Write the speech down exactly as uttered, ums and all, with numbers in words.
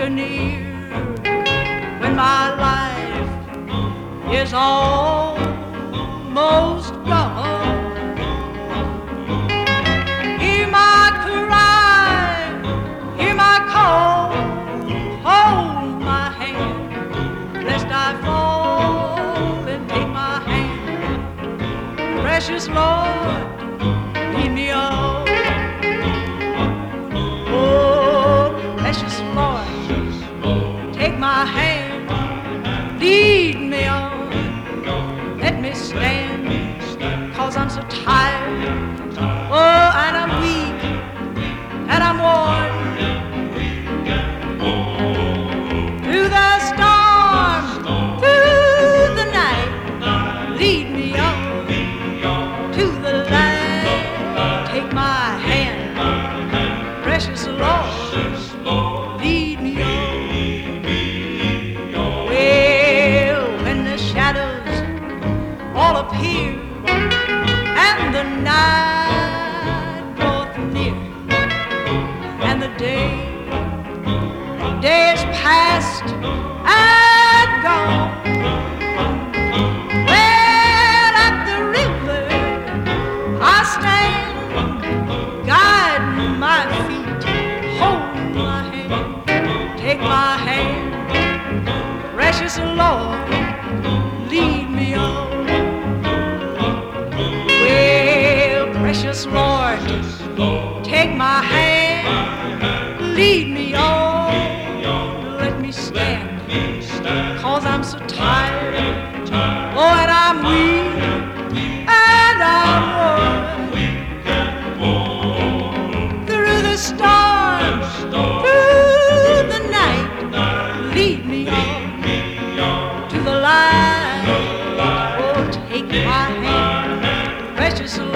near when my life is almost gone. Hear my cry, hear my call, hold my hand, lest I fall and take my hand. Precious Lord, lead me on. Oh, precious Lord, take my hand, lead me on. Let me stand, cause I'm so tired. Oh, and I'm weak, and I'm worn. Through the storm, through the night, lead me on to the light. Take my hand, precious Lord, lead me on. Well, when the shadows all appear and the night draweth near and the day, day is past and gone. Well, at the river I stand, guide my feet, hold my hand, take my hand, precious Lord, lead me on. Well, precious Lord, take my hand, lead me on. Let me stand, cause I'm so tired. Oh, and I'm weak, and I'm worn. Through the storm, through the night, lead me on to the light. Oh, take my hand, precious Lord.